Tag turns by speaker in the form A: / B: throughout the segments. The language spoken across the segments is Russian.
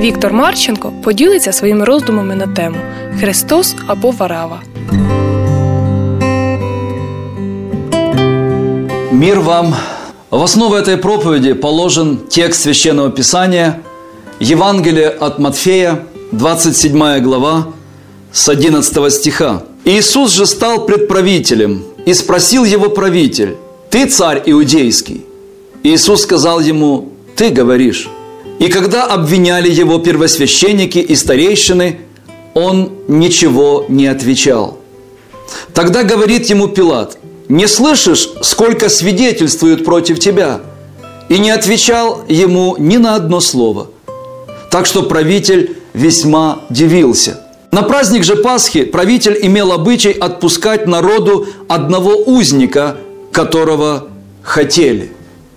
A: Віктор Марченко поділиться своїми роздумами на тему «Христос або Варава».
B: Мир вам! В основу этой проповеди положен текст Священного Писания, Евангелие от Матфея, 27 глава, с 11 стиха. «Иисус же стал пред правителем, и спросил его правитель: „Ты царь иудейский?“ Иисус сказал ему: „Ты говоришь“. И когда обвиняли его первосвященники и старейшины, он ничего не отвечал. Тогда говорит ему Пилат: „Не слышишь, сколько свидетельствуют против тебя?“ И не отвечал ему ни на одно слово. Так что правитель весьма дивился. На праздник же Пасхи правитель имел обычай отпускать народу одного узника, которого хотели.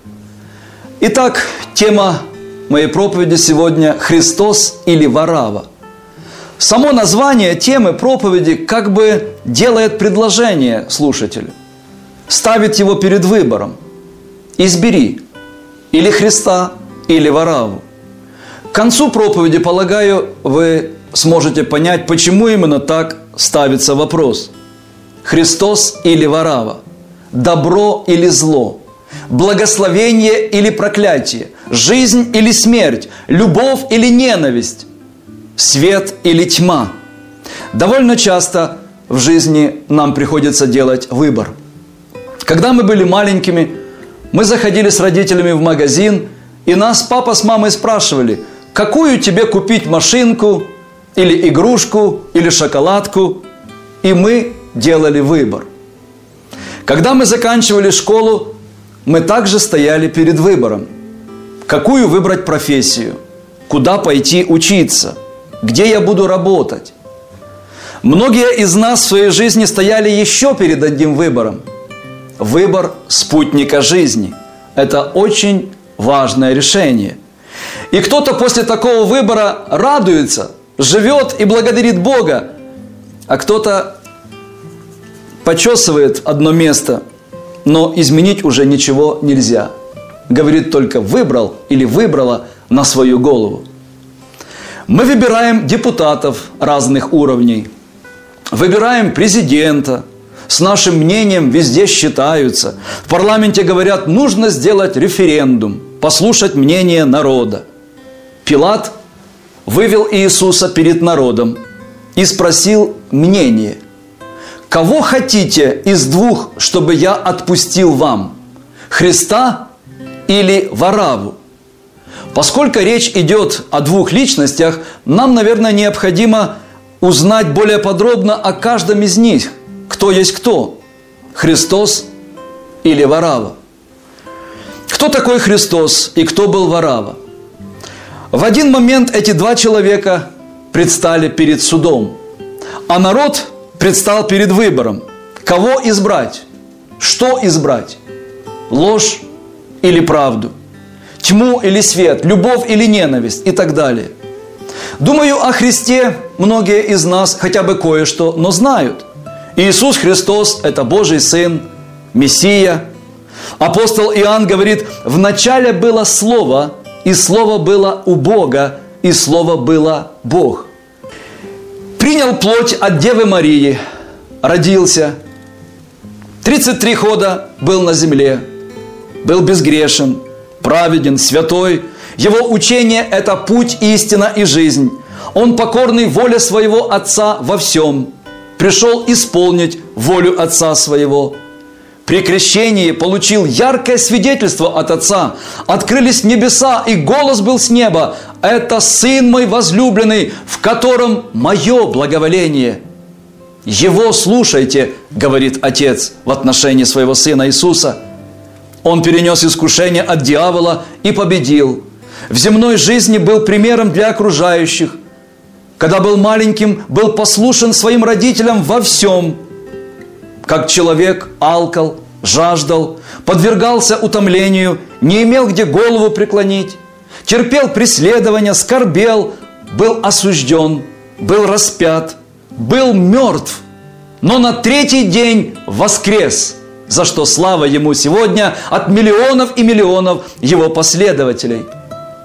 B: Итак, тема моей проповеди сегодня – Христос или Варава. Само название темы проповеди как бы делает предложение слушателю, ставит его перед выбором: избери или Христа, или Вараву. К концу проповеди, полагаю, вы сможете понять, почему именно так ставится вопрос. Христос или Варава? Добро или зло? Благословение или проклятие? Жизнь или смерть? Любовь или ненависть? Свет или тьма? Довольно часто в жизни нам приходится делать выбор. Когда мы были маленькими, мы заходили с родителями в магазин, и нас папа с мамой спрашивали: какую тебе купить машинку, или игрушку, или шоколадку, и мы делали выбор. Когда мы заканчивали школу, мы также стояли перед выбором: какую выбрать профессию, куда пойти учиться, где я буду работать. Многие из нас в своей жизни стояли еще перед одним выбором: выбор спутника жизни. Это очень важное решение. И кто-то после такого выбора радуется, живет и благодарит Бога, а кто-то почесывает одно место, но изменить уже ничего нельзя. Говорит только: выбрал или выбрала на свою голову. Мы выбираем депутатов разных уровней, выбираем президента, с нашим мнением везде считаются. В парламенте говорят: нужно сделать референдум, послушать мнение народа. Пилат вывел Иисуса перед народом и спросил мнение: кого хотите из двух, чтобы я отпустил вам? Христа или Вараву? Поскольку речь идет о двух личностях, нам, наверное, необходимо узнать более подробно о каждом из них. Кто есть кто? Христос или Варава? Кто такой Христос и кто был Варава? В один момент эти два человека предстали перед судом, а народ предстал перед выбором: кого избрать, что избрать, ложь или правду, тьму или свет, любовь или ненависть и так далее. Думаю, о Христе многие из нас хотя бы кое-что, но знают. Иисус Христос – это Божий Сын, Мессия. Апостол Иоанн говорит: в начале было Слово, и Слово было у Бога, и Слово было Бог. Принял плоть от Девы Марии, родился, 33 года был на земле, был безгрешен, праведен, святой. Его учение – это путь, истина и жизнь. Он покорный воле своего Отца во всем. Пришел исполнить волю Отца своего. При крещении получил яркое свидетельство от Отца. Открылись небеса, и голос был с неба: «Это Сын мой возлюбленный, в котором мое благоволение». «Его слушайте», говорит Отец в отношении своего Сына Иисуса. Он перенес искушение от дьявола и победил. В земной жизни был примером для окружающих. Когда был маленьким, был послушен своим родителям во всем. Как человек алкал, жаждал, подвергался утомлению, не имел где голову преклонить, терпел преследования, скорбел, был осужден, был распят, был мертв, но на третий день воскрес, за что слава Ему сегодня от миллионов и миллионов Его последователей.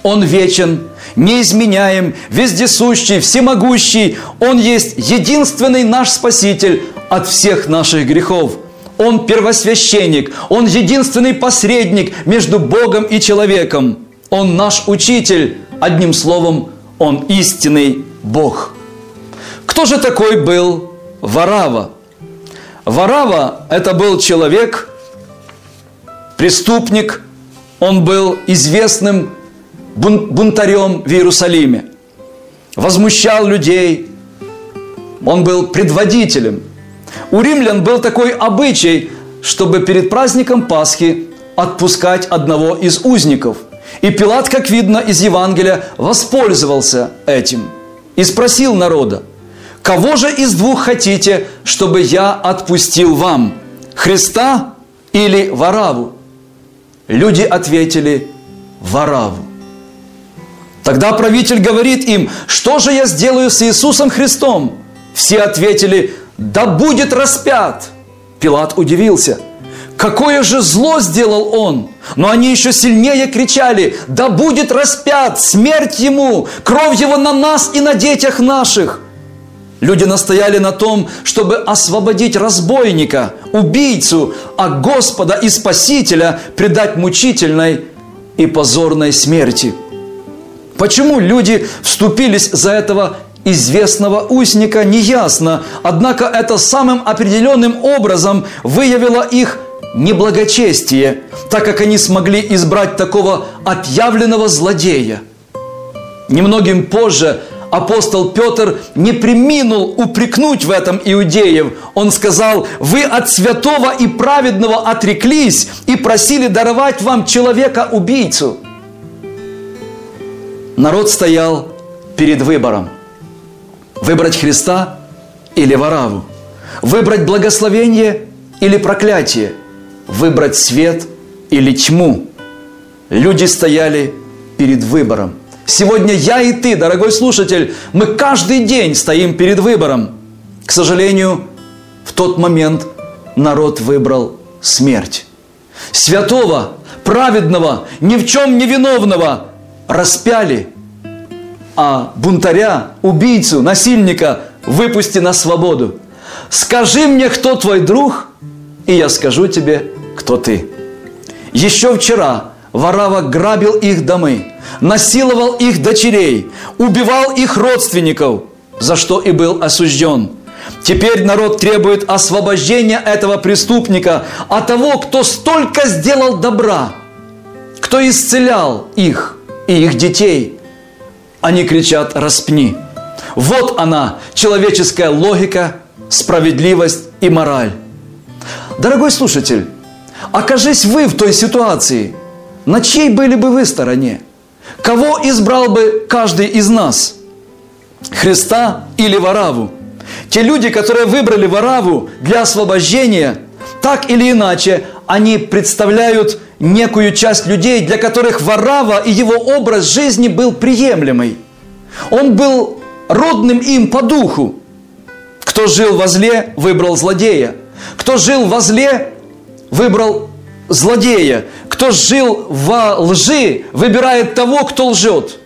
B: Он вечен, неизменяем, вездесущий, всемогущий. Он есть единственный наш Спаситель от всех наших грехов. Он первосвященник, Он единственный посредник между Богом и человеком. Он наш учитель, одним словом, Он истинный Бог. Кто же такой был Варава? Варава – это был человек, преступник, он был известным бунтарем в Иерусалиме, возмущал людей, он был предводителем. У римлян был такой обычай, чтобы перед праздником Пасхи отпускать одного из узников. И Пилат, как видно из Евангелия, воспользовался этим и спросил народа: «Кого же из двух хотите, чтобы я отпустил вам, Христа или Вараву?» Люди ответили: «Вараву». Тогда правитель говорит им: «Что же я сделаю с Иисусом Христом?» Все ответили: «Да будет распят». Пилат удивился: какое же зло сделал он? Но они еще сильнее кричали: «Да будет распят! Смерть ему! Кровь его на нас и на детях наших!» Люди настояли на том, чтобы освободить разбойника, убийцу, а Господа и Спасителя предать мучительной и позорной смерти. Почему люди вступились за этого известного узника, неясно, однако это самым определенным образом выявило их неблагочестие, так как они смогли избрать такого отъявленного злодея. Немногим позже апостол Петр не преминул упрекнуть в этом иудеев. Он сказал: «Вы от святого и праведного отреклись и просили даровать вам человека-убийцу». Народ стоял перед выбором: выбрать Христа или Вараву, выбрать благословение или проклятие, выбрать свет или тьму. Люди стояли перед выбором. Сегодня я и ты, дорогой слушатель, мы каждый день стоим перед выбором. К сожалению, в тот момент народ выбрал смерть. Святого, праведного, ни в чем не виновного распяли, а бунтаря, убийцу, насильника выпусти на свободу. Скажи мне, кто твой друг, и я скажу тебе, кто ты. Еще вчера Варава грабил их домы, насиловал их дочерей, убивал их родственников, за что и был осужден. Теперь народ требует освобождения этого преступника, а того, кто столько сделал добра, кто исцелял их и их детей. Они кричат: «Распни». Вот она, человеческая логика, справедливость и мораль. Дорогой слушатель, окажись вы в той ситуации, на чьей были бы вы стороне? Кого избрал бы каждый из нас? Христа или Вараву? Те люди, которые выбрали Вараву для освобождения, так или иначе, они представляют некую часть людей, для которых Варава и его образ жизни был приемлемый. Он был родным им по духу. Кто жил во зле, выбрал злодея. Кто жил во зле, выбрал злодея. Кто жил во лжи, выбирает того, кто лжет.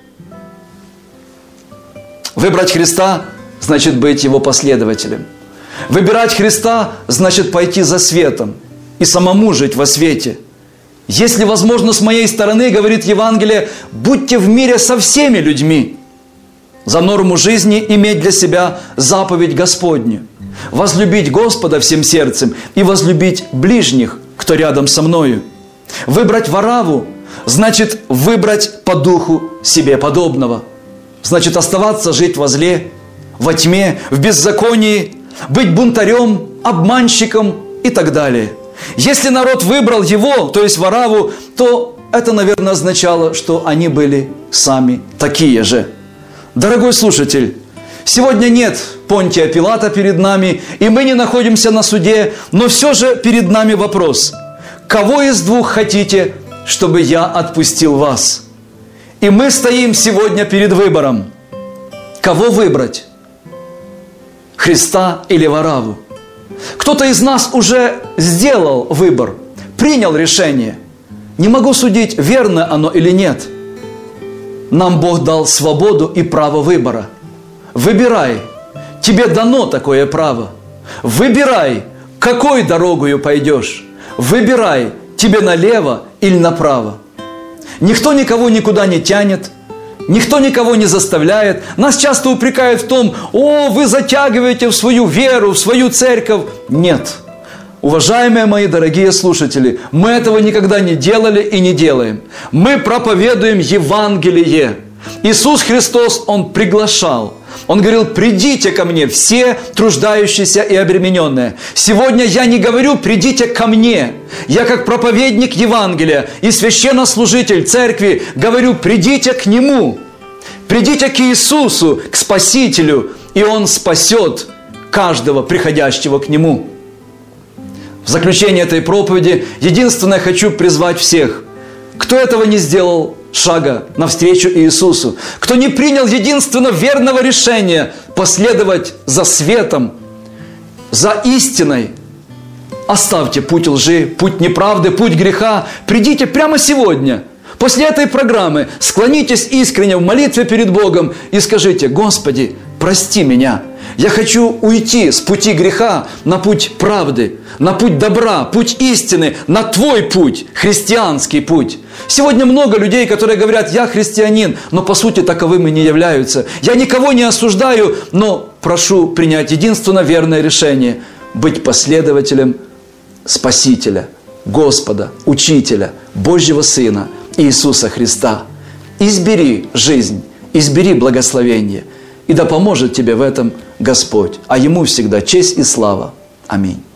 B: Выбрать Христа значит быть Его последователем. Выбирать Христа значит пойти за светом и самому жить во свете. Если возможно, с моей стороны, говорит Евангелие, будьте в мире со всеми людьми. За норму жизни иметь для себя заповедь Господню. Возлюбить Господа всем сердцем и возлюбить ближних, кто рядом со мною. Выбрать Вараву значит выбрать по духу себе подобного. Значит оставаться жить во зле, во тьме, в беззаконии, быть бунтарем, обманщиком и так далее. Если народ выбрал его, то есть Вараву, то это, наверное, означало, что они были сами такие же. Дорогой слушатель, сегодня нет Понтия Пилата перед нами, и мы не находимся на суде, но все же перед нами вопрос: кого из двух хотите, чтобы я отпустил вас? И мы стоим сегодня перед выбором. Кого выбрать? Христа или Вараву? Кто-то из нас уже сделал выбор, принял решение. Не могу судить, верно оно или нет. нам Бог дал свободу и право выбора. Выбирай. Тебе дано такое право. Выбирай, какой дорогою пойдешь. Выбирай, тебе налево или направо. Никто никого никуда не тянет. Никто никого не заставляет. Нас часто упрекают в том: «О, вы затягиваете в свою веру, в свою церковь». Нет. Уважаемые мои дорогие слушатели, мы этого никогда не делали и не делаем. Мы проповедуем Евангелие. Иисус Христос, Он приглашал. Он говорил: «Придите ко мне, все труждающиеся и обремененные». Сегодня я не говорю «придите ко мне». Я как проповедник Евангелия и священнослужитель церкви говорю: «Придите к Нему». Придите к Иисусу, к Спасителю, и Он спасет каждого приходящего к Нему. В заключение этой проповеди единственное хочу призвать всех, кто этого не сделал шага навстречу Иисусу, кто не принял единственно верного решения последовать за светом, за истиной. Оставьте путь лжи, путь неправды, путь греха. Придите прямо сегодня, после этой программы, склонитесь искренне в молитве перед Богом и скажите: «Господи, прости меня. Я хочу уйти с пути греха на путь правды, на путь добра, путь истины, на Твой путь, христианский путь». Сегодня много людей, которые говорят: «Я христианин», но по сути таковыми не являются. Я никого не осуждаю, но прошу принять единственно верное решение – быть последователем Спасителя, Господа, Учителя, Божьего Сына Иисуса Христа. Избери жизнь, избери благословение, и да поможет тебе в этом Господь, а Ему всегда честь и слава. Аминь.